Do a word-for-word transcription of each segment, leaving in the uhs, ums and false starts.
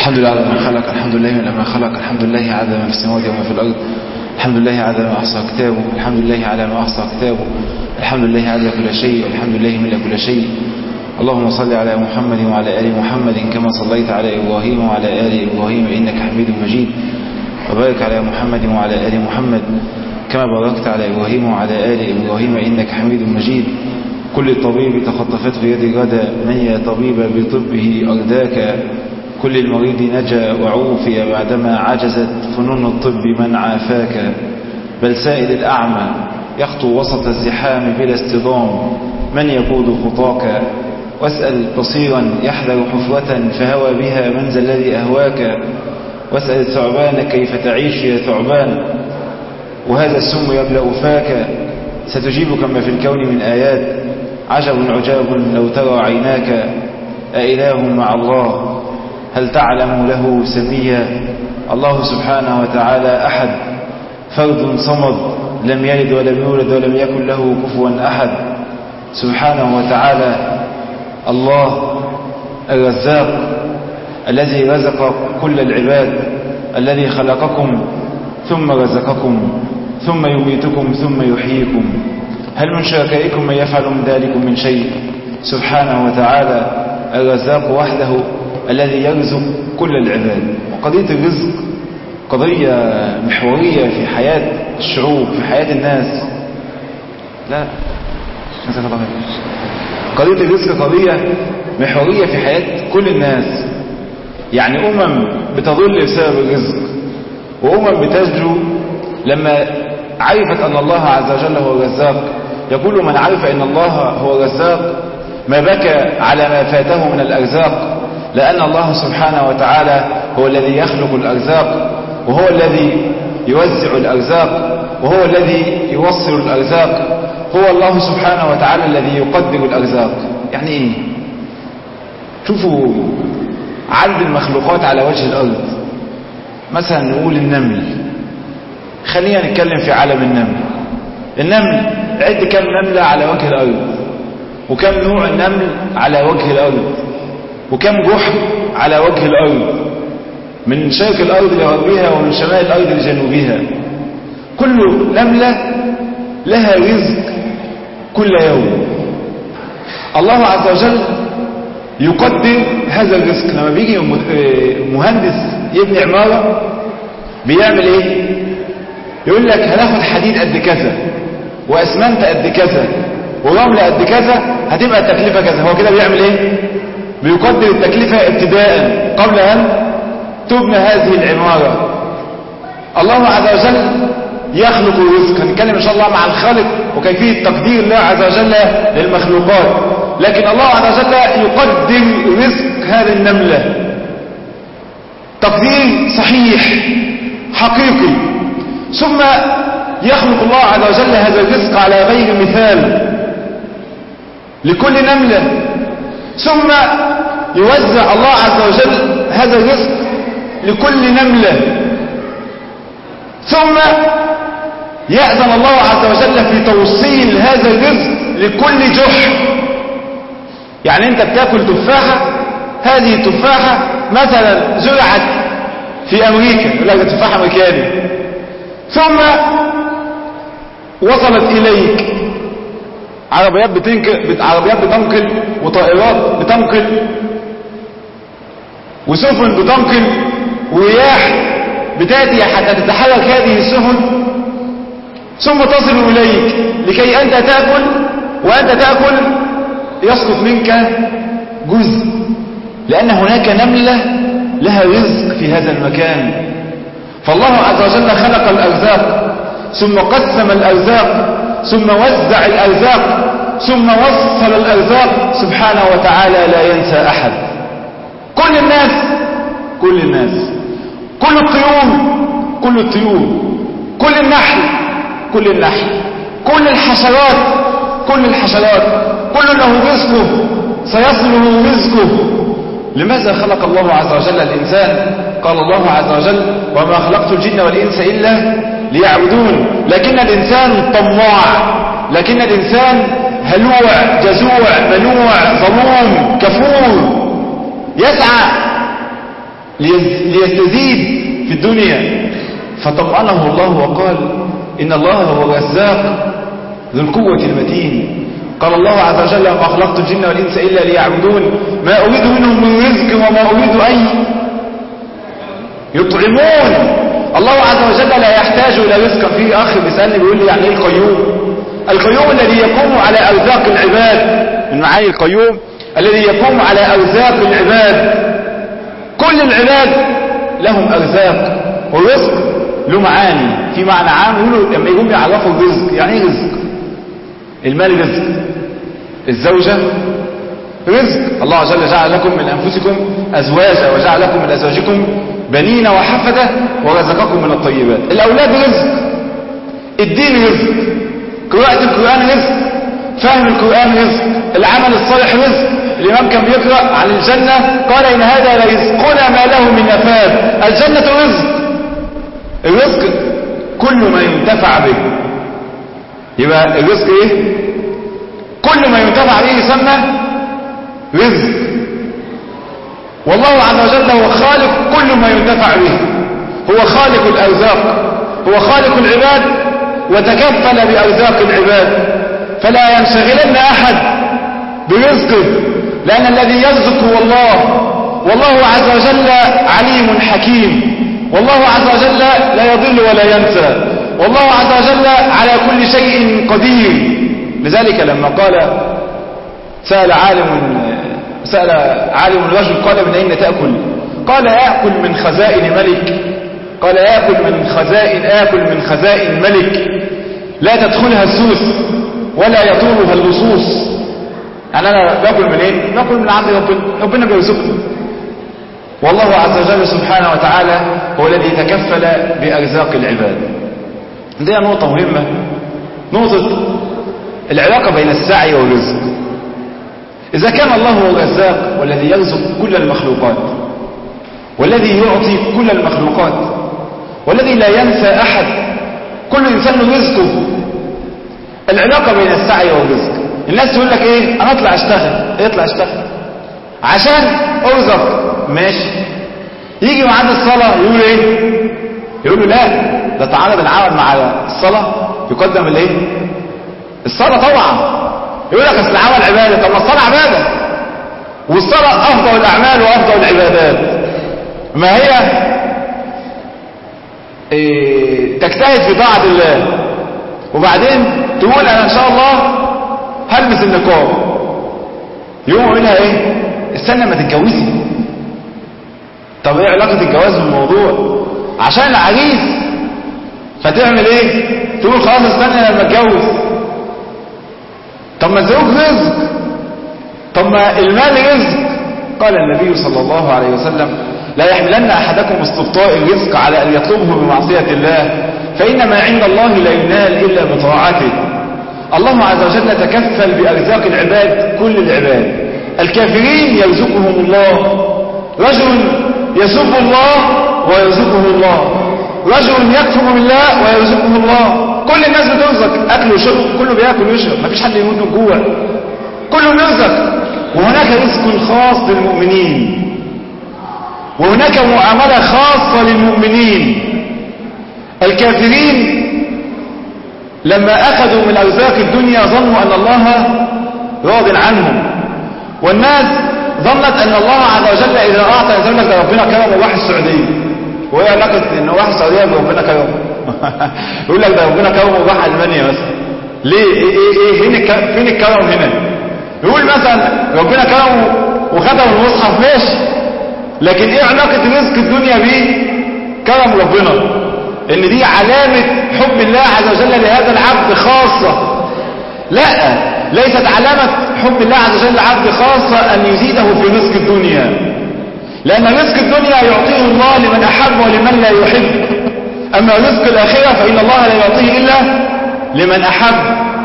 الحمد لله على ما خلق، الحمد لله من ما خلق، الحمد لله على ما في السماوات وما في الأرض، الحمد لله على ما أحصى كتابه، الحمد لله على ما أحصى كتابه، الحمد لله على كل شيء، الحمد لله من كل شيء. اللهم صل على محمد وعلى آل محمد كما صليت على إبراهيم وعلى آل إبراهيم إنك حميد مجيد، وبارك على محمد وعلى آل محمد كما باركت على إبراهيم وعلى آل إبراهيم إنك حميد مجيد. كل طبيب تخطفته يد غدا، من يا طبيب بطبه أرداك، كل المريض نجا وعوفي بعدما عجزت فنون الطب من عافاك. بل سائل الأعمى يخطو وسط الزحام بلا اصطدام، من يقود خطاك. واسأل بصيرا يحذر حفرة فهوى بها، من ذا الذي أهواك. واسأل الثعبان كيف تعيش يا ثعبان، وهذا السم يبلأ فاك. ستجيب كما في الكون من آيات، عجب عجاب لو ترى عيناك. أإله مع الله هل تعلم له سميا، الله سبحانه وتعالى أحد فرد صمد، لم يلد ولم يولد ولم يكن له كفوا أحد. سبحانه وتعالى الله الرزاق الذي رزق كل العباد، الذي خلقكم ثم رزقكم ثم يميتكم ثم يحييكم. هل من شركائكم من يفعل من ذلك من شيء؟ سبحانه وتعالى الرزاق وحده الذي يرزق كل العباد. وقضية الرزق قضية محورية في حياة الشعوب، في حياة الناس. لا قضية الرزق قضية محورية في حياة كل الناس. يعني أمم بتضل بسبب الرزق، وأمم بتسجو لما عرفت أن الله عز وجل هو الرزاق. يقول من عرف أن الله هو الرزاق ما بكى على ما فاته من الأرزاق، لأن الله سبحانه وتعالى هو الذي يخلق الأرزاق، وهو الذي يوزع الأرزاق، وهو الذي يوصل الأرزاق. هو الله سبحانه وتعالى الذي يقدر الأرزاق. يعني إيه؟ شوفوا عدد المخلوقات على وجه الأرض. مثلا نقول النمل، خلينا نتكلم في عالم النمل. النمل عد كم نملة على وجه الأرض، وكم نوع النمل على وجه الأرض، وكم جحر على وجه الأرض، من شرق الأرض لغربها ومن شمال الأرض لجنوبها. كل نملة لها رزق كل يوم. الله عز وجل يقدر هذا الرزق. لما بيجي مهندس يبني عمارة بيعمل ايه؟ يقول لك هناخد حديد قد كذا، واسمنت قد كذا، ورمل قد كذا، هتبقى التكلفة كذا. هو كده بيعمل ايه؟ بيقدر التكلفة ابتداء قبل ان تبنى هذه العمارة. الله عز وجل يخلق الرزق. هنتكلم ان شاء الله مع الخالق وكيفية تقدير الله عز وجل للمخلوقات. لكن الله عز وجل يقدر رزق هذه النملة تقدير صحيح حقيقي، ثم يخلق الله عز وجل هذا الرزق على غير مثال لكل نملة، ثم يوزع الله عز وجل هذا الرزق لكل نملة، ثم يأذن الله عز وجل في توصيل هذا الرزق لكل جحر. يعني انت بتاكل تفاحة، هذه التفاحة مثلا زرعت في امريكا، يقول لك تفاحة امريكاني، ثم وصلت اليك عربيات بتنقل، عربيات بتنقل، وطائرات بتنقل، وسفن بتنقل، ورياح بتاتي حتى تتحرك هذه السفن، ثم تصل اليك لكي انت تاكل، وانت تاكل يسقط منك جزء، لان هناك نملة لها رزق في هذا المكان. فالله عز وجل خلق الارزاق، ثم قسم الارزاق، ثم وزع الارزاق، ثم وصل الارزاق سبحانه وتعالى، لا ينسى احد. كل الناس كل الناس كل الطيور كل الطيور كل النحل كل النحل كل الحشرات كل الحشرات كل له رزقه، سيصله رزقه. لماذا خلق الله عز وجل الإنسان؟ قال الله عز وجل وما خلقت الجن والإنس إلا ليعبدون. لكن الإنسان طماع، لكن الإنسان هلوع جزوع منوع ظلوم كفور، يسعى ليستزيد في الدنيا، فطمأنه الله وقال إن الله هو الرزاق ذو القوة المتين. قال الله عز وجل ما خلقت الجن والإنس إلا ليعبدون ما أريد منهم من رزق وما أريد أن يطعمون. الله عز وجل لا يحتاج إلى رزق. في أخ بيسألني بيقول لي يعني إيه القيوم؟ القيوم الذي يقوم على أرزاق العباد، من معاني القيوم الذي يقوم على أرزاق العباد. كل العباد لهم أرزاق، والرزق له معاني. في معنى عام يقولوا لما يقوم يعرفوا الرزق، يعني ايه رزق؟ المال رزق، الزوجة رزق. الله عز وجل جعل لكم من أنفسكم أزواجا وجعل لكم من أزواجكم بنين وحفدة ورزقكم من الطيبات. الأولاد رزق، الدين رزق، قراءة القرآن رزق، فهم القرآن رزق، العمل الصالح رزق. الإمام كان بيقرأ عن الجنة قال إن هذا لرزقنا ما له من نفاد. الجنة رزق. الرزق كل ما ينتفع به. يبقى الرزق ايه؟ كل ما ينتفع به يسمى رزق. والله عز وجل هو خالق كل ما ينتفع به، هو خالق الأرزاق، هو خالق العباد وتكفل بأرزاق العباد. فلا ينشغلن أحد برزقه، لأن الذي يرزق هو الله، والله عز وجل عليم حكيم، والله عز وجل لا يضل ولا ينسى، والله عز وجل على كل شيء قدير. لذلك لما قال سأل عالم سأل عالم الرجل قال من أين تأكل؟ قال آكل من خزائن ملك. قال آكل من خزائن آكل من خزائن ملك لا تدخلها السوس ولا يطولها اللصوص. يعني أنا باكل من إيه؟ باكل من عند ربنا، ربنا بيرزقني. والله عز وجل سبحانه وتعالى هو الذي تكفل بأرزاق العباد. دي نقطة مهمة، نقطة العلاقة بين السعي والرزق. إذا كان الله هو الرزاق والذي يرزق كل المخلوقات والذي يعطي كل المخلوقات والذي لا ينسى أحد، كل إنسان رزقه. العلاقة بين السعي والرزق، الناس تقول لك إيه؟ أنا أطلع أشتغل. اطلع أشتغل عشان أرزق، ماشي. يجي معاد الصلاة يقول إيه؟ يقولوا لا، ده تعارض العمل مع الصلاة، يقدم الإيه؟ الصلاة طبعا. يقول لك أصل العمل عبادة. طب ما الصلاة عبادة، والصلاة أفضل الأعمال وأفضل العبادات. ما هي إيه؟ تجتهد في طاعة الله وبعدين تقول أنا إن شاء الله هلبس النقاب. يقوم يقول لها إيه؟ استنى ما تتجوزي. طب إيه علاقة الجواز بالموضوع؟ عشان العريس فتعمل إيه؟ تقول خلاص استنى لما اتجوز. طب ما الزوج رزق، طب ما المال رزق. قال النبي صلى الله عليه وسلم لا يحملن أحدكم استبطاء الرزق على أن يطلبه بمعصية الله، فإن ما عند الله لا ينال إلا بطاعته. الله عز وجل تكفل بأرزاق العباد، كل العباد. الكافرين يرزقهم الله، رجل يسب الله ويرزقه الله، رجل يكفر بالله ويرزقه الله. كل الناس بترزق، أكل وشرب، كله بيأكل ويشرب، مفيش حد يموت من جوع، كله بيرزق. وهناك رزق خاص للمؤمنين، وهناك معاملة خاصة للمؤمنين. الكافرين لما أخذوا من أرزاق الدنيا ظنوا أن الله راض عنهم، والناس ظنت أن الله عز وجل إذا أعطى يقول لك ده ربنا كرم وراح السعودية. وهي علاقة إن واحد السعودية بربنا كرم؟ يقول لك ده ربنا كرم وراح ألمانيا مثلا. ليه؟ إيه إيه إيه هنا فين الكرم هنا؟ يقول مثلا ربنا كرم وختم المصحف، ماشي، لكن إيه علاقة رزق الدنيا بيه كرم ربنا؟ إن دي علامة حب الله عز وجل لهذا العبد خاصة. لا، ليست علامة حب الله عز وجل لعبد خاصة أن يزيده في رزق الدنيا، لأن رزق الدنيا يعطيه الله لمن أحب ولمن لا يحب، أما رزق الآخرة فإن الله لا يعطيه إلا لمن أحب.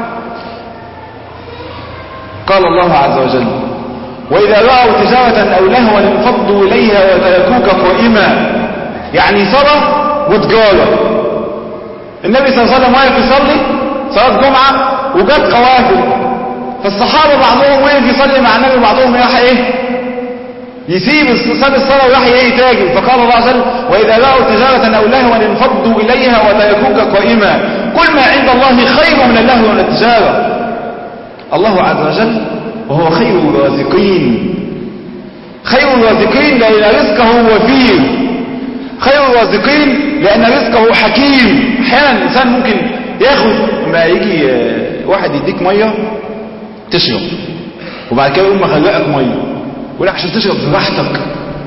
قال الله عز وجل وإذا رأوا تجارة أو لهوا انفضوا إليها وتركوك قائما. يعني صلاة وتجارة. النبي صلى الله عليه وسلم واقف يصلي صلاة جمعة وجت قوافل، فالصحابة بعضهم وقف يصلي مع النبي وبعضهم راح ايه يسيب ساب الصلاة وراح ايه تاجر. فقال الله عز وجل وإذا باعوا تجارة أو لهوا انفضوا إليها وتركوك قائما قل ما عند الله خير من اللهو ولا التجارة. الله عز وجل وهو خير الرازقين، خير الرازقين لأن رزقه وفير، خير الرازقين لأن رزقه حكيم. أحيانا الإنسان ممكن ياخد ما يجي واحد يديك مية تشرب وبعد كده يقوم مخلقك مية يقول لك عشان تشرب براحتك،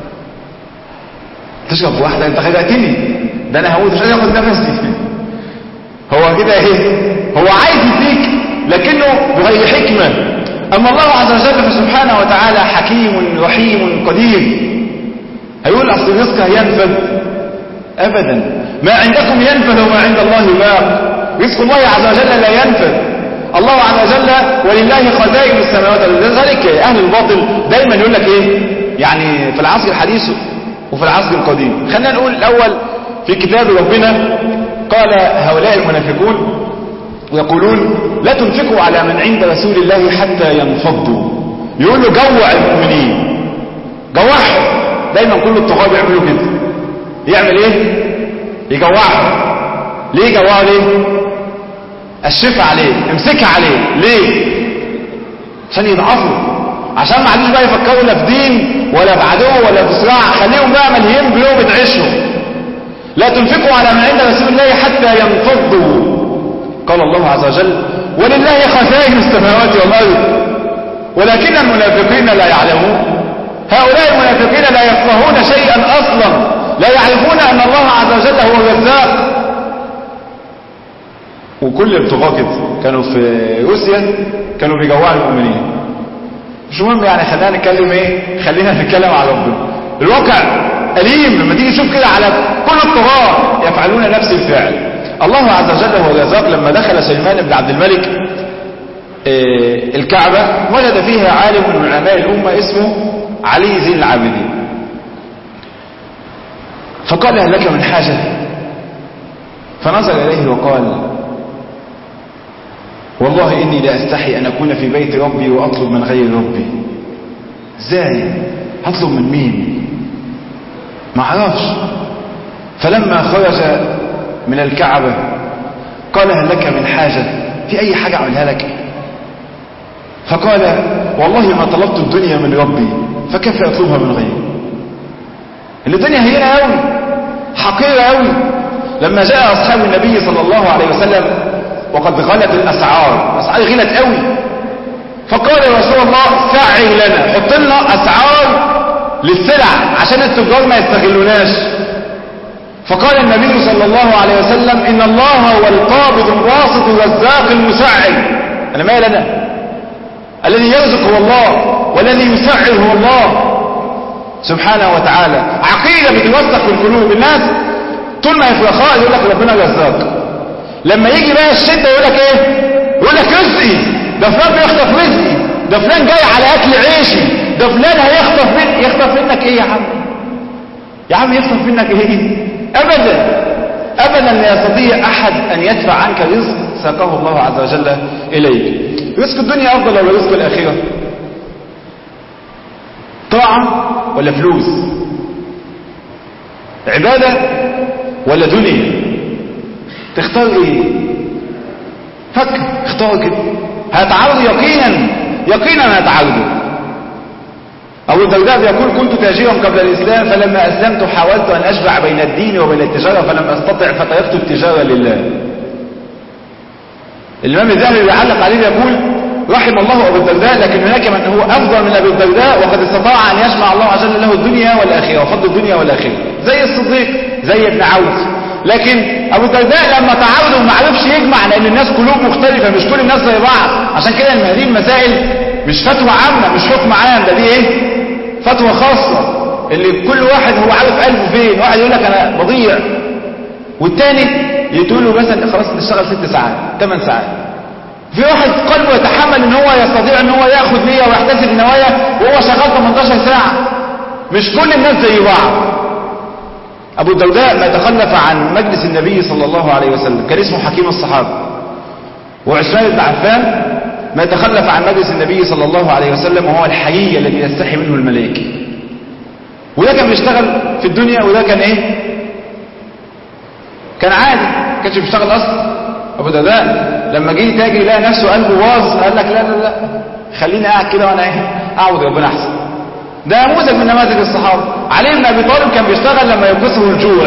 تشرب براحتك، انت خلقتني ده انا هموت مش عايز اخد نفسي. هو كده ايه؟ هو عايز يديك لكنه بغير حكمة. اما الله عز وجل فسبحانه وتعالى حكيم رحيم قدير. هيقول اصل الرزق هينفد؟ ابدا، ما عندكم ينفد وما عند الله باق. رزق الله عز وجل لا ينفد. الله عز وجل ولله خزائن السماوات والارض. لذلك اهل الباطل دايما يقول لك ايه يعني في العصر الحديث وفي العصر القديم. خلينا نقول الاول في كتاب ربنا قال هؤلاء المنافقون ويقولون لا تنفقوا على من عند رسول الله حتى ينفضوا. يقولوا جوع المؤمنين، جوعهم. دايما كل الطغاة بيعملوا كده. يعمل ايه؟ يجوعهم. ليه جوعوا؟ ليه؟ الشفع عليه، امسكها عليه. ليه؟ عشان يضعفوا، عشان ما عادوش بقى يفكروا لا في دين ولا في عدو ولا في صراع. خليهم بقى ملهيين بلومة عيشهم. لا تنفقوا على من عند رسول الله حتى ينفضوا. قال الله عز وجل ولله خزائن السماوات والارض ولكن المنافقين لا يعلمون. هؤلاء المنافقين لا يفقهون شيئا اصلا، لا يعرفون ان الله عز وجل هو الرزاق. وكل الطغاة كده كانوا في روسيا كانوا بيجوعوا المؤمنين. مش مهم يعني، خلينا نتكلم ايه، خلينا نتكلم على ربنا. الواقع أليم لما تيجي تشوف كده على كل الطغاة يفعلون نفس الفعل. الله عز وجل هو الرزاق. لما دخل سليمان بن عبد الملك إيه الكعبة وجد فيها عالم من علماء الأمة اسمه علي زين العابدين. فقال هل لك من حاجة؟ فنظر إليه وقال والله إني لا أستحي أن أكون في بيت ربي وأطلب من غير ربي. ازاي؟ هطلب من مين؟ ما عرفش. فلما خرج من الكعبة قال هل لك من حاجة؟ في أي حاجة أعملها لك؟ فقال والله ما طلبت الدنيا من ربي فكيف أطلبها من غيري. الدنيا هينة أوي، حقيرة أوي. لما جاء أصحاب النبي صلى الله عليه وسلم وقد غلت الأسعار، أسعار غلت قوي، فقال يا رسول الله سعر لنا، حط لنا أسعار للسلع عشان التجار ما يستغلوناش. فقال النبي صلى الله عليه وسلم إن الله هو القابض الباسط الرزاق المسعر. أنا مالي أنا؟ الذي يرزق هو الله والذي يسعر هو الله سبحانه وتعالى. عقيدة بتوثق في القلوب. الناس طول ما في رخاء يقول لك ربنا رزاق، لما يجي بقى الشدة يقول لك ايه؟ يقول لك رزقي، ده فلان بيخطف رزقي، ده فلان جاي على اكل عيشي، ده فلان هيخطف منك. يخطف منك ايه يا عم؟ يا عم يخطف منك ايه؟ ابدا ابدا لا يستطيع احد ان يدفع عنك رزق ساقه الله عز وجل اليك. رزق الدنيا افضل ولا رزق الاخره؟ طاعه ولا فلوس؟ عباده ولا دنيا؟ تختار ايه؟ فكر، اختار كده. هتعرض يقينا يقينا هتعرضه. أبو الدرداء بيقول كنت تاجرا قبل الإسلام فلما أسلمت حاولت أن أجمع بين الدين وبين التجارة فلم أستطع فتركت التجارة لله. الإمام الذهبي بيعلق عليه يقول رحم الله أبو الدرداء لكن هناك من هو أفضل من أبو الدرداء وقد استطاع أن يجمع الله عز وجل له الدنيا والآخرة وفضل الدنيا والآخرة زي الصديق زي ابن عوف. لكن أبو الدرداء لما تعرض وما عرفش يجمع لأن الناس قلوب مختلفة، مش كل الناس زي بعض. عشان كده هذه المسائل مش فتوى عامة، مش حكم عام، ده دي ايه؟ فتوى خاصة اللي كل واحد هو عارف قلبه فين. واحد يقول لك أنا بضيع والتاني يقول له مثلا خلاص تشتغل ست ساعات ثمان ساعات. في واحد قلبه يتحمل ان هو يستطيع ان هو ياخد نية ويحتسب النوايا وهو شغال ثمانية عشر ساعة. مش كل الناس زي بعض. أبو الدرداء ما تخلف عن مجلس النبي صلى الله عليه وسلم، كان اسمه حكيم الصحابة. وعثمان بن عفان ما تخلف عن مجلس النبي صلى الله عليه وسلم وهو الحيي الذي يستحي منه الملائكة. وده كان بيشتغل في الدنيا وده كان ايه؟ كان عادي، ما كانش بيشتغل اصلا. ابو الدرداء لما جه تاجر لقى نفسه قلبه باظ، قال لك لا لا لا خليني قاعد كده وانا ايه؟ اعبد ربنا احسن. ده نموذج من نماذج الصحابه. علي بن ابي طالب كان بيشتغل لما يقصه الجوع.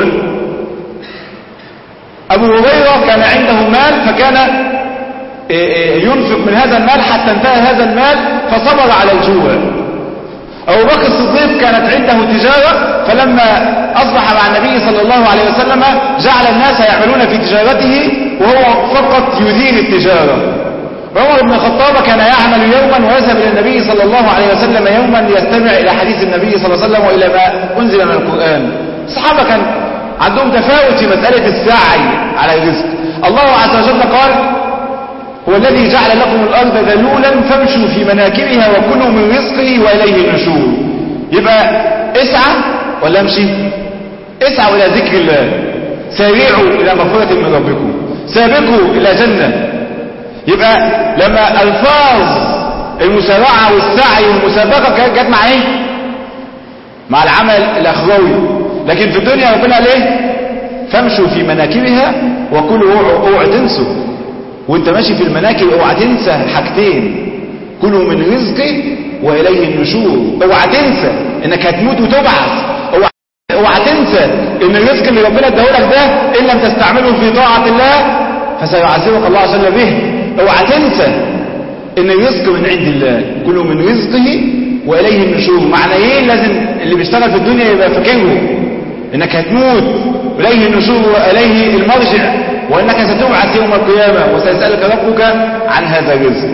ابو هريره كان عنده مال فكان ينفق من هذا المال حتى انتهى هذا المال فصبر على الجوع. أبو بكر الصديق كانت عنده تجارة فلما أصبح مع النبي صلى الله عليه وسلم جعل الناس يعملون في تجارته وهو فقط يدير التجارة. عمر بن الخطاب كان يعمل يوما ويذهب إلى النبي صلى الله عليه وسلم يوما ليستمع إلى حديث النبي صلى الله عليه وسلم وإلى ما أنزل من القرآن. الصحابة كان عندهم تفاوت في مسألة السعي على الرزق. الله عز وجل قال: هو الذي جعل لكم الأرض ذلولا فامشوا في مناكبها وكلوا من رزقه وإليه النشور. يبقى اسعى ولا امشي؟ اسعوا إلى ذكر الله، سارعوا إلى مغفرة من ربكم، سابقوا إلى جنة. يبقى لما ألفاظ المسارعة والسعي والمسابقة جت مع ايه؟ مع العمل الأخروي. لكن في الدنيا ربنا قال ايه؟ فامشوا في مناكبها وكلوا. اوعوا تنسوا وانت ماشي في المناكب، اوعى تنسى حاجتين: كلوا من رزقه واليه النشور. اوعى تنسى انك هتموت وتبعث. اوعى اوعى تنسى ان الرزق اللي ربنا اداهولك ده ان لم تستعمله في طاعه الله فسيعذبك الله عز وجل به. اوعى تنسى ان الرزق من عند الله، كلوا من رزقه واليه النشور. معنى ايه؟ لازم اللي بيشتغل في الدنيا يبقى فاكره انك هتموت واليه النشور واليه المرجع، وانك ستبعث يوم القيامه وسيسالك ربك عن هذا الرزق.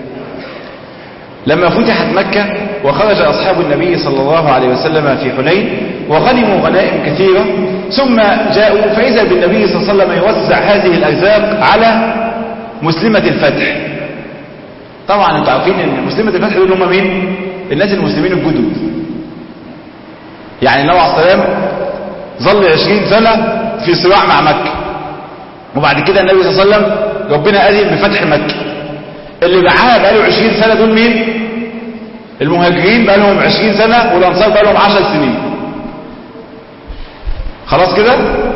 لما فتحت مكه وخرج اصحاب النبي صلى الله عليه وسلم في حنين وغنموا غنائم كثيره، ثم جاءوا فاذا بالنبي صلى الله عليه وسلم يوزع هذه الارزاق على مسلمه الفتح. طبعا انتوا عارفين ان مسلمه الفتح دول هم مين؟ الناس المسلمين الجدد. يعني النبي عليه الصلاه والسلام ظل عشرين سنه في صراع مع مكه، وبعد كده النبي صلى الله عليه وسلم ربنا أذن بفتح مكة. اللي معاه بقاله عشرين سنة دول مين؟ المهاجرين بقالهم عشرين سنة والأنصار بقالهم عشر سنين. خلاص كده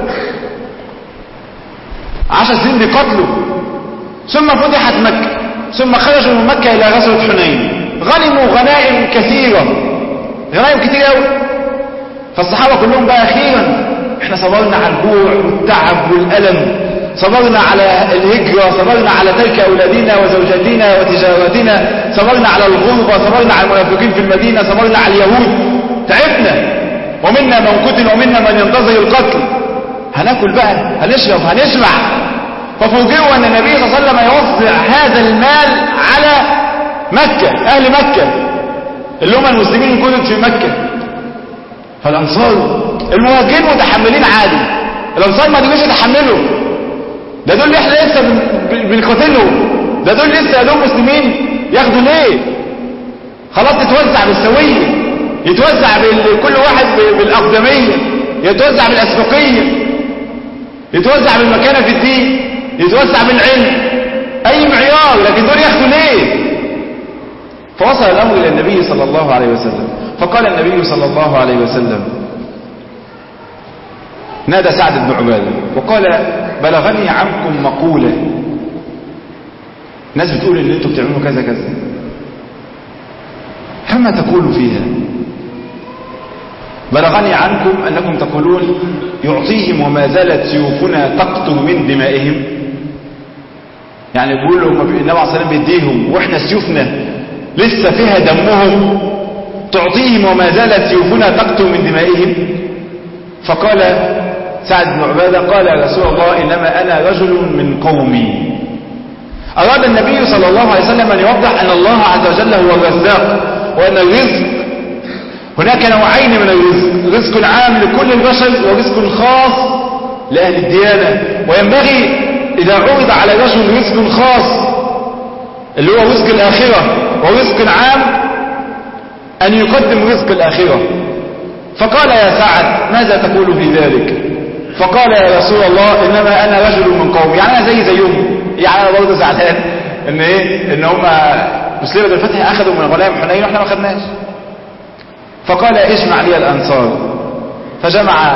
عشر سنين بيقتلوا. ثم فتحت مكة، ثم خرجوا من مكة إلى غزوة حنين، غنموا غنائم كثيرة، غنائم كثيرة قوي. فالصحابة كلهم بقى أخيرا احنا صبرنا على الجوع والتعب والألم، صبرنا على الهجرة، صبرنا على ترك أولادنا وزوجاتنا وتجاراتنا، صبرنا على الغربة، صبرنا على المنافقين في المدينة، صبرنا على اليهود، تعبنا، ومنا من قتل ومنا من ينتظر القتل. هناكل بقى، هنشرب، هنشبع. ففوجئوا أن النبي صلى الله عليه وسلم يوزع هذا المال على مكة، أهل مكة اللي هم المسلمين الجدد في مكة. فالأنصار المهاجرين متحملين عادي، الأنصار ما قدروش يتحملوا. ده دول احنا لسه بنقاتلهم، ده دول لسه دول مسلمين، ياخدوا ليه؟ خلاص تتوزع بالسويه، يتوزع كل واحد بالاقدميه، يتوزع بالاسبقيه، يتوزع بالمكانه في الدين، يتوزع بالعلم، اي معيار. لكن دول ياخدوا ليه؟ فوصل الامر الى النبي صلى الله عليه وسلم، فقال النبي صلى الله عليه وسلم: نادى سعد بن عباده وقال: بلغني عنكم مقولة، ناس بتقول ان انتم بتعملوا كذا كذا، فما تقولوا فيها؟ بلغني عنكم انكم تقولون يعطيهم وما زالت سيوفنا تقطر من دمائهم. يعني بيقولوا النبي عليه الصلاه والسلام بيديهم واحنا سيوفنا لسه فيها دمهم، تعطيهم وما زالت سيوفنا تقطر من دمائهم. فقال سعد بن عبادة: قال يا رسول الله إنما أنا رجل من قومي. أراد النبي صلى الله عليه وسلم أن يوضح أن الله عز وجل هو الرزاق، وأن الرزق هناك نوعين من الرزق: رزق عام لكل البشر ورزق خاص لأهل الديانة. وينبغي إذا عرض على رجل رزق خاص اللي هو رزق الآخرة ورزق عام أن يقدم رزق الآخرة. فقال: يا سعد ماذا تقول في ذلك؟ فقال: يا رسول الله إنما أنا رجل من قومي. يعني أنا زي زيهم، يعني أنا برضه زعلان إن إيه؟ إن هم مسلمة الفتح أخذوا من غنائم حنين وإحنا ما أخذناش. فقال اجمع لي الأنصار، فجمع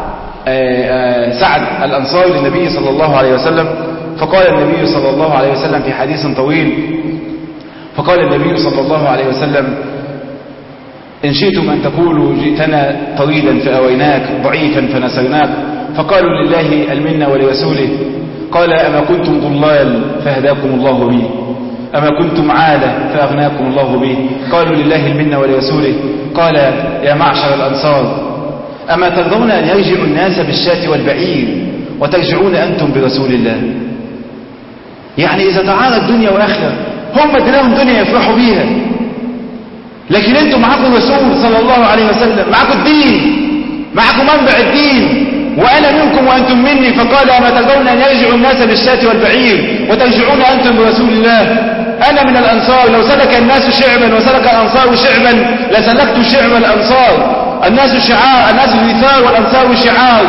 سعد الأنصار للنبي صلى الله عليه وسلم. فقال النبي صلى الله عليه وسلم في حديث طويل، فقال النبي صلى الله عليه وسلم إن شئتم أن تقولوا جئتنا طريدا فأويناك، ضعيفا فنسرناك، فقالوا لله المنة ولرسوله. قال أما كنتم ضلال فهداكم الله بي، أما كنتم عالة فأغناكم الله به. قالوا لله المنة ولرسوله. قال يا معشر الأنصار أما ترضون أن يرجع الناس بالشاة والبعير وترجعون أنتم برسول الله؟ يعني إذا تعارض دنيا وآخرة، هم دلهم دنيا يفرحوا بيها، لكن أنتم معكم الرسول صلى الله عليه وسلم، معكم الدين، معكم منبع الدين، وأنا منكم وأنتم مني. فقال أما ترضون أن يرجع الناس بالشاة والبعير وترجعون أنتم برسول الله؟ أنا من الأنصار، لو سلك الناس شعبا وسلك الأنصار شعبا لسلكت شعب الأنصار. الناس شعار، الناس الوثار والأنصار شعار.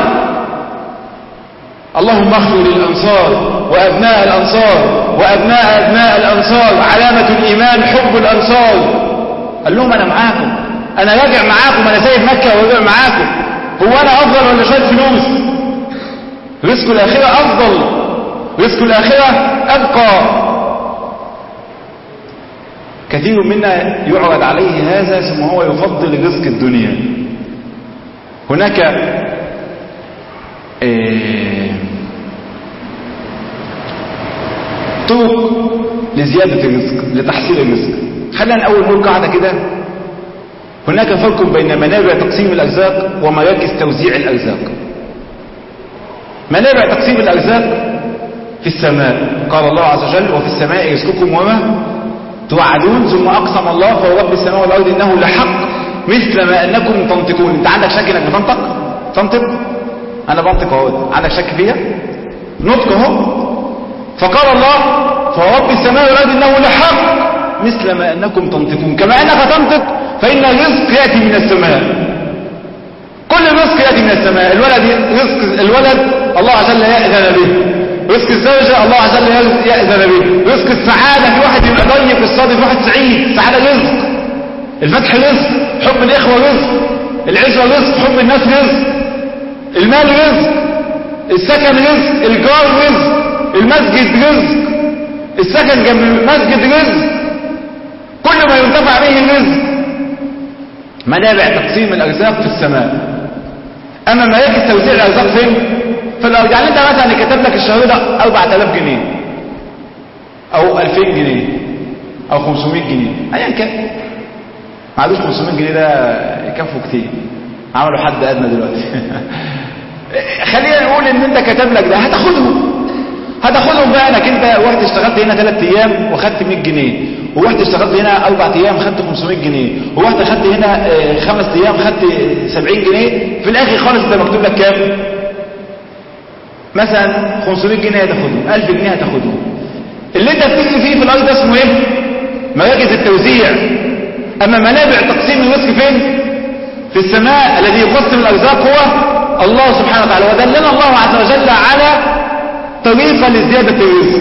اللهم اغفر للأنصار وأبناء الأنصار وأبناء أبناء الأنصار، علامة الإيمان حب الأنصار. قال لهم أنا معاكم، أنا راجع معاكم، أنا سايب مكة وراجع معاكم. هو أنا أفضل ولا شوية فلوس؟ رزق الآخرة أفضل، رزق الآخرة أبقى. كثير منا يعرض عليه هذا ثم هو يفضل رزق الدنيا. هناك إيه طرق لزيادة الرزق، لتحصيل الرزق. خلينا أول نقول قاعدة كده، هناك فرق بين منابع تقسيم الأرزاق ومراكز توزيع الأرزاق. منابع تقسيم الأرزاق في السماء، قال الله عز وجل وفي السماء رزقكم وما توعدون. ثم أقسم الله فهو رب السماء والأرض إنه لحق مثل ما أنكم تنطقون. أنت عندك شك إنك بتنطق؟ تنطق؟ أنا بنطق أهو، عندك شك فيها؟ نطق أهو. فقال الله فهو رب السماء والأرض إنه لحق مثل ما أنكم تنطقون. كما أنك تنطق فإن الرزق يأتي من السماء، كل الرزق يأتي من السماء. الولد رزق الولد الله عز وجل يأذن به، رزق الزوجة الله عز وجل يأذن به، رزق السعادة في واحد يبقى ضيق والصادق في واحد سعيد، سعادة رزق، الفتح رزق، حب الإخوة رزق، العزوة رزق، حب الناس رزق، المال رزق، السكن رزق، الجار رزق، المسجد رزق، السكن جنب المسجد رزق، كل ما ينتفع به رزق. منابع تقسيم الأرزاق في السماء. أما مراكز توزيع الأرزاق فين؟ في الأرض. يعني أنت مثلا اللي كتب لك الشهر ده أربعة آلاف جنيه أو ألفين جنيه أو خمسمائة جنيه أيا كان، ما عادوش خمسمائة جنيه ده يكفوا كتير، عملوا حد أدنى دلوقتي. خلينا نقول إن أنت كتب لك ده هتاخدهم هتاخدهم بقى انك انت واحد اشتغلت هنا ثلاث ايام وخدت مية جنيه، وواحد اشتغلت هنا اربع ايام خدت خمسمائة جنيه، وواحد خدت هنا خمس ايام خدت سبعين جنيه. في الاخر خالص انت مكتوب لك كام؟ مثلا خمسمائة جنيه هتاخدهم، ألف جنيه هتاخدهم. اللي انت بتجري فيه في الارض ده اسمه ايه؟ مراكز التوزيع. اما منابع تقسيم الرزق فين؟ في السماء. الذي يقسم الارزاق هو الله سبحانه وتعالى. ودلنا الله عز وجل على طريقة لزيادة الرزق.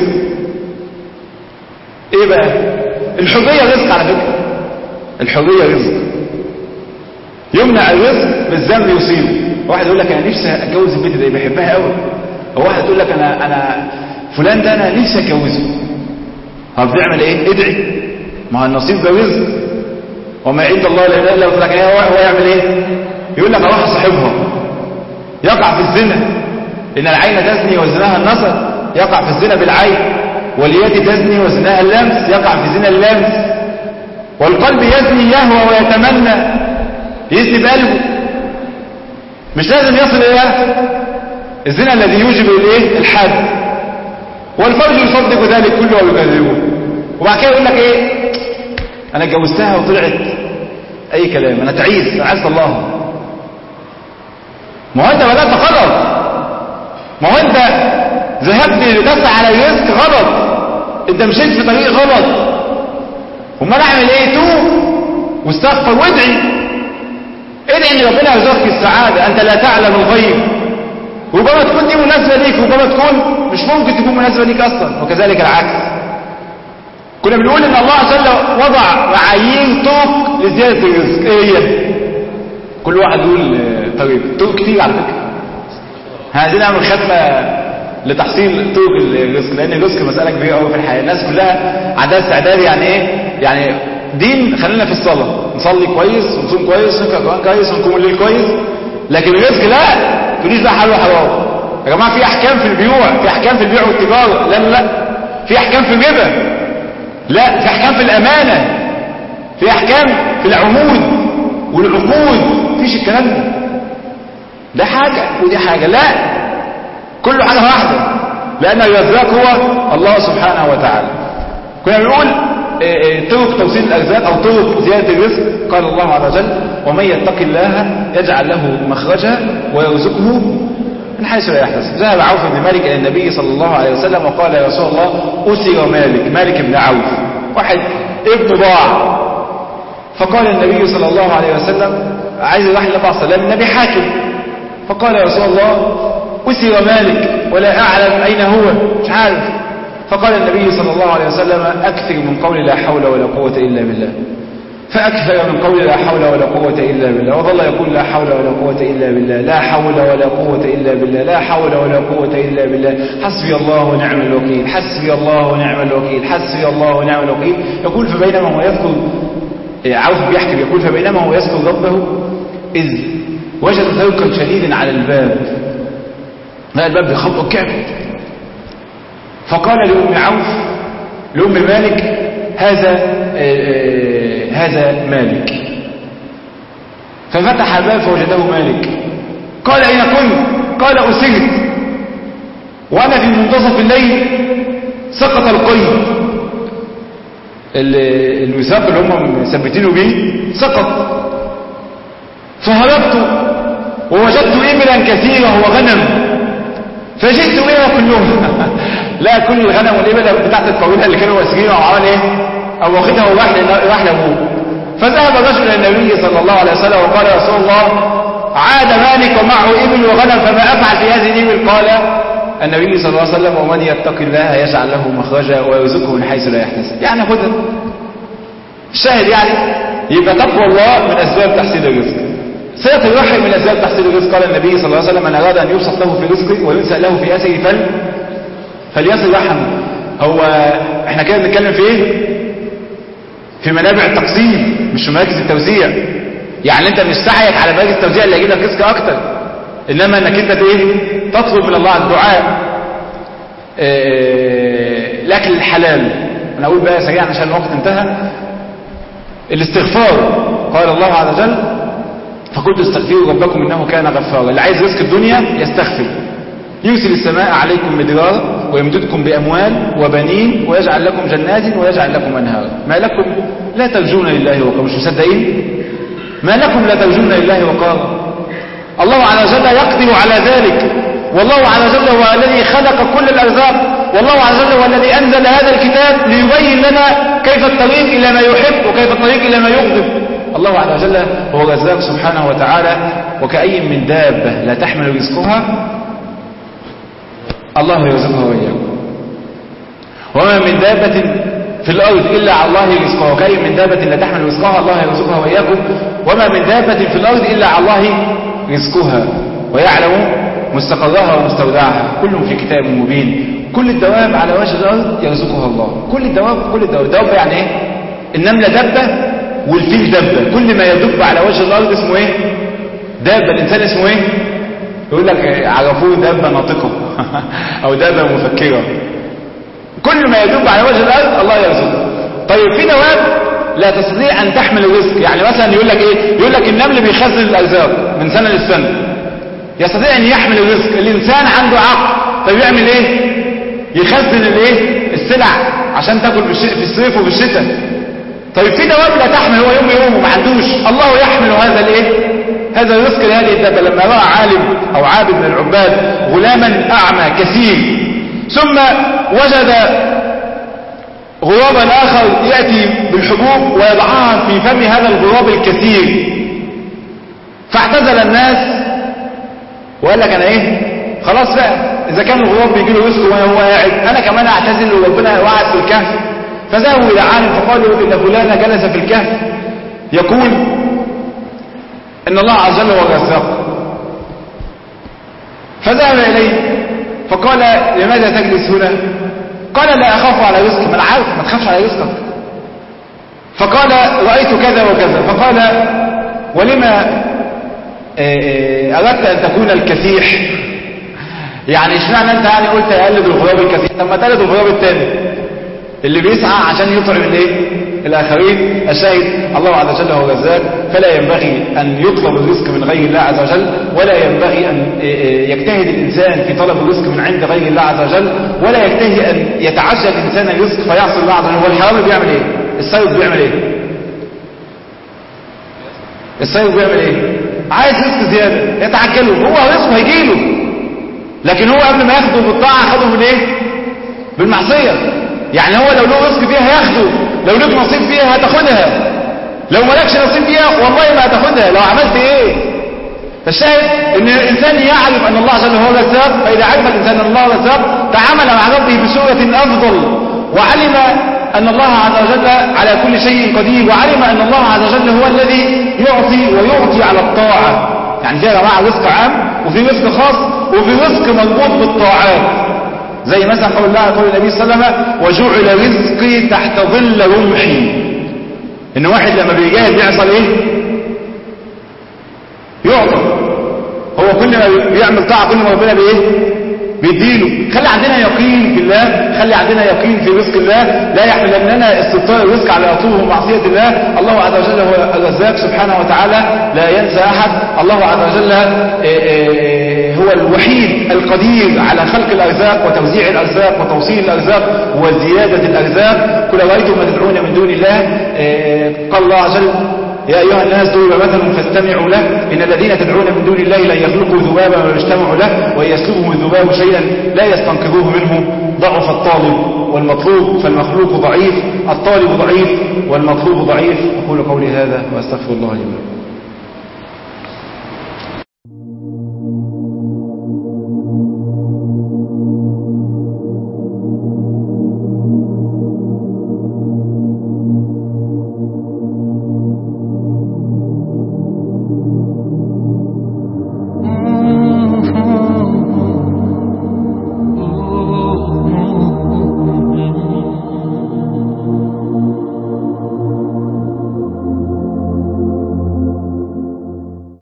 ايه بقى؟ الحرية رزق على فكرة، الحرية رزق. يمنع الرزق بالذنب يصيبه. واحد يقول لك انا نفسي اتجوز البنت دي بحبها قوي، او واحد يقول لك انا انا فلان ده انا نفسي اتجوزه. طب بيعمل ايه؟ ادعي، ما هو النصيب ده رزق، وما عند الله لا اله الا هو. لكن هو يعمل ايه؟ يقول لك اروح اصاحبها، يقع في الزنا. إن العين تزني وزناها النظر، يقع في الزنا بالعين. واليد تزني وزناها اللمس، يقع في زنا اللمس. والقلب يزني يهوى ويتمنى، يزني بقلبه، مش لازم يصل إلى الزنا الذي يوجب الايه؟ الحد. والفرج يصدق ذلك كله ويكذبه. وبعد كده يقول لك ايه؟ انا اتجوزتها وطلعت اي كلام، انا تعيس، انا عايز الله. ما هو انت بدأت غلط، ما هو انت ذهبت لتسعى على الرزق غلط، انت مشيت في طريق غلط. امال اعمل ايه؟ توب واستغفر وادعي، ادعي ان ربنا يرزقك السعاده. انت لا تعلم الغيب، ربما تكون دي مناسبه ليك، ربما تكون مش ممكن تكون مناسبه ليك اصلا، وكذلك العكس. كنا بنقول ان الله عز وجل وضع معايير طرق لزياده الرزق. ايه هي؟ كل واحد يقول طريق طرق كتير على فكرة. عايزين نعمل ختمة لتحصيل طرق الرزق، لان الرزق مسألة كبيرة قوي في الحياة. الناس كلها عندها استعداد يعني ايه، يعني دين خلينا في الصلاة، نصلي كويس ونصوم كويس ونقرأ قرآن كويس ونقوم الليل كويس، لكن الرزق لا تقوليش ده حلال وحرام. يا جماعة في احكام في البيوع، في احكام في البيع والتجارة، لا لا لا، في احكام في الربا، لا في احكام في الامانة، في احكام في العهود والعقود، مفيش الكلام ده. ده حاجة ودي حاجة، لا كله حاجة واحدة، لان الرزاق هو الله سبحانه وتعالى. كنا بنقول طرق توصيل الارزاق او طرق زيادة الرزق. قال الله عز وجل ومن يتق الله يجعل له مخرجا ويرزقه من حيث لا يحتسب. ذهب عوف بن مالك الى النبي صلى الله عليه وسلم وقال يا رسول الله اسر مالك، مالك بن عوف واحد ابن ضاع. فقال النبي صلى الله عليه وسلم عايز يروح للنبي صلى الله عليه وسلم، النبي حاكم، فقال يا رسول الله اسر مالك ولا اعلم اين هو، مش عارف. فقال النبي صلى الله عليه وسلم اكثر من قول لا حول ولا قوة الا بالله، فأكثر من قول لا حول ولا قوة إلا بالله، وظل يقول لا حول ولا قوة إلا بالله، لا حول ولا قوة إلا بالله، لا حول ولا قوة إلا بالله، حسبي الله ونعم الوكيل، حسبي الله ونعم الوكيل، حسبي الله ونعم الوكيل. يقول فبينما هو يذكر، عوف بيحكي يقول فبينما هو يذكر ربه إذ وجد ذوقا شديدا على الباب، لا الباب بيخبط وكعب. فقال لأم عوف لأم مالك هذا آه هذا مالك. ففتح الباب فوجده مالك. قال أين كنت؟ قال أسرت وأنا في منتصف الليل سقط القيد، الوثاق اللي هم مثبتينه بيه سقط، فهربت ووجدت إبلا كثيرة وغنم فجئت بها كلهم. لا كل الغنم والإبل بتاعت القبيلة اللي كانوا واسرين وعمل ايه او واخدها وراح لابوه. فذهب الرجل الى النبي صلى الله عليه وسلم وقال يا رسول الله عاد مالك ومعه ابل وغنم فما افعل في هذه الابل؟ قال النبي صلى الله عليه وسلم ومن يتق الله يجعل له مخرجا ويرزقه من حيث لا يحتسب. يعني خدها الشاهد، يعني يبقى تقوى الله من اسباب تحصيل الرزق. صلة الرحم من اسباب تحصيل الرزق. قال النبي صلى الله عليه وسلم من اراد ان يبسط له في رزقه وينسأ له في اثره فل فليصل رحمه. هو احنا كده بنتكلم في ايه؟ في منابع التقسيم مش في مراكز التوزيع. يعني انت مش سعيك على مراكز التوزيع اللي يجيب لك رزق اكتر، انما انك انت ايه؟ تطلب من الله الدعاء. اه الاكل الحلال. انا اقول بقى سريعا عشان الوقت انتهى. الاستغفار. قال الله عز وجل فقلت استغفروا ربكم انه كان غفارا. اللي عايز رزق الدنيا يستغفر، يرسل السماء عليكم مدرارا ويمددكم بأموال وبنين ويجعل لكم جنات ويجعل لكم أنهارا. ما لكم لا ترجون لله وقارا؟ مش مصدقين؟ ما لكم لا ترجون لله وقارا؟ الله عز وجل يقدر على ذلك، والله عز وجل هو الذي خلق كل الأرزاق، والله عز وجل هو الذي أنزل هذا الكتاب ليبين لنا كيف الطريق إلى ما يحب وكيف الطريق إلى ما يغضب. الله عز وجل هو الرزاق سبحانه وتعالى. وكأي من دابة لا تحمل رزقها الله يرزقها وإياكم، وما من دابة في الأرض إلا على الله رزقها. وكأي من دابة لا تحمل رزقها الله يرزقها وإياكم، وما من دابة في الأرض إلا على الله رزقها ويعلم مستقرها ومستودعها كل في كتاب مبين. كل الدواب على وجه الأرض يرزقها الله. كل الدواب كل الدواب الدواب يعني إيه؟ النملة دبة والفيل دبة. كل ما يدب على وجه الأرض اسمه إيه؟ دابة. الإنسان اسمه إيه؟ يقول لك عرفوه دابة ناطقة او دابة مفكرة. كل ما يدب على وجه الارض الله يرزقه. طيب في دواب لا تستطيع ان تحمل الرزق. يعني مثلا يقول لك ايه؟ يقول لك النمل بيخزن الارزاق من سنة للسنة، يستطيع ان يحمل الرزق. الانسان عنده عقل فبيعمل ايه؟ يخزن الايه؟ السلع عشان تاكل في الصيف وفي الشتاء. طيب في دواب لا تحمل، هو يوم يوم وما عندوش، الله يحمل هذا الايه؟ هذا الرزق لهذه الدابة. لما رأى عالم أو عابد من العباد غلاما أعمى كثير ثم وجد غرابا آخر يأتي بالحبوب ويضعها في فم هذا الغراب الكثير، فاعتزل الناس وقال لك أنا إيه؟ خلاص بقى إذا كان الغراب بيجي له رزق وهو قاعد أنا كمان أعتزل وربنا وعد في الكهف. فذهبوا إلى عالم فقالوا إن فلان جلس في الكهف يقول ان الله عز وجل هو الرزاق. فذهب اليه فقال لماذا تجلس هنا؟ قال لا اخاف على رزقي. ما انا عارف ما تخافش على رزقك. فقال رايت كذا وكذا. فقال ولما اردت ان تكون الكثيح؟ يعني اشمعنى انت يعني قلت اقلد الغراب الكثير؟ طب ما تقلد الغراب الثاني اللي بيسعى عشان يطعم الايه الاخرين. الشاهد الله عز وجل هو الرزاق، فلا ينبغي ان يطلب الرزق من غير الله عز وجل، ولا ينبغي ان يجتهد الانسان في طلب الرزق من عند غير الله عز وجل، ولا يجتهد ان يتعجل الانسان الرزق فيعصي الله عز وجل. هو الحرامي بيعمل ايه؟ السيد بيعمل ايه؟ السيد بيعمل ايه؟ عايز رزق زياده يتعجله، هو رزقه هيجيله، لكن هو قبل ما ياخده بالطاعه خده من ايه؟ بالمعصيه. يعني هو لو له رزق فيها هياخده، لو لك نصيب فيها هتاخدها، لو مالكش نصيب فيها والله ما هتاخدها لو عملت ايه. فالشاهد ان الانسان يعرف ان الله عز وجل هو الرزاق، فاذا عرف الانسان ان الله الرزاق تعامل مع ربه بصوره افضل، وعلم ان الله عز وجل على كل شيء قدير، وعلم ان الله عز وجل هو الذي يعطي ويعطي على الطاعه. يعني في يا جماعه رزق عام وفي رزق خاص وفي رزق مربوط بالطاعات، زي مثلا قول الله قول النبي صلى الله عليه وسلم وجعل رزقي تحت ظل رمحي. ان واحد لما بيجاهد بيحصل ايه؟ يعطى. هو كل ما بيعمل طاعه كل ما ربنا بايه؟ بيديله. خلي عندنا يقين في الله، خلي عندنا يقين في رزق الله، لا يحملننا استبطاء الرزق على عطوه ومعصيه الله. الله عز وجل هو الرزاق سبحانه وتعالى، لا ينسى احد. الله عز وجل هو الوحيد القدير على خلق الارزاق وتوزيع الارزاق وتوصيل الارزاق وزياده الارزاق. قل رايتم ما تدعون من دون الله، قال الله عز وجل يا أيها الناس ضرب مثل فاستمعوا له إن الذين تدعون من دون الله لن يخلقوا ذبابا ولا يجتمعوا له وإن يسلبهم الذباب شيئا لا يستنقذوه منه ضعف الطالب والمطلوب. فالمخلوق ضعيف، الطالب ضعيف والمطلوب ضعيف. أقول قولي هذا وأستغفر الله لي ولكم.